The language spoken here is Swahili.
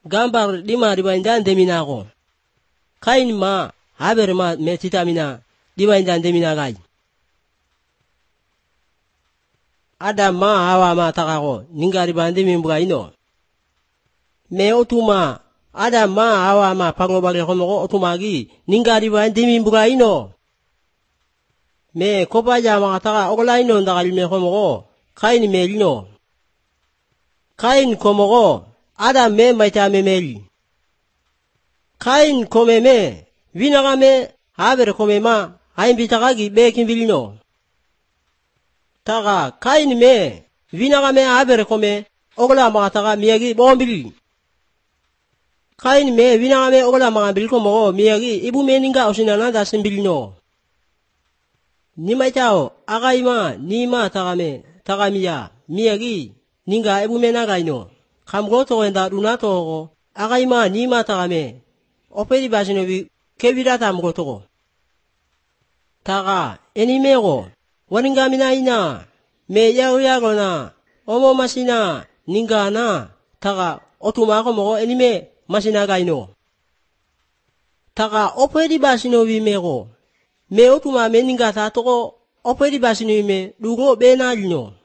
gambar dima dibaindan deminago. Kain ma haber ma metitamina dibaindan deminagai. Adam ma hawa ma takago ningari bandi mimbuga ino. Me otuma Adam ma hawa ma pangobage homogo otumagi ningari bandi mimbuga ino. Me kopaja makataka ogola ino ndagali me homogo kain melino. Kain komogo Adam me maita memeli. Kain kome me vinaga me haber kome ma haimbitagagi bekimbilino. Taga kain me vinaga me haber kome ogola makataga miyagi bombili. Kain me vinaga me ogola makambili komogo miyagi ibu meninga osinananda simbilino. Nimaitao agaima nima tagame tagamiya miyagi ninga ibu menaga ino. Kamgoto wenda dunato agaima nima tagame operi basinobi kebirata mgoto. Taga enimego waningamina ina me yago na omo masina ninga na taga otumako mogo enime masina gaino. Taga operi basinobi mego me otuma me ninga tatoko operi basinobi me dugo benalino.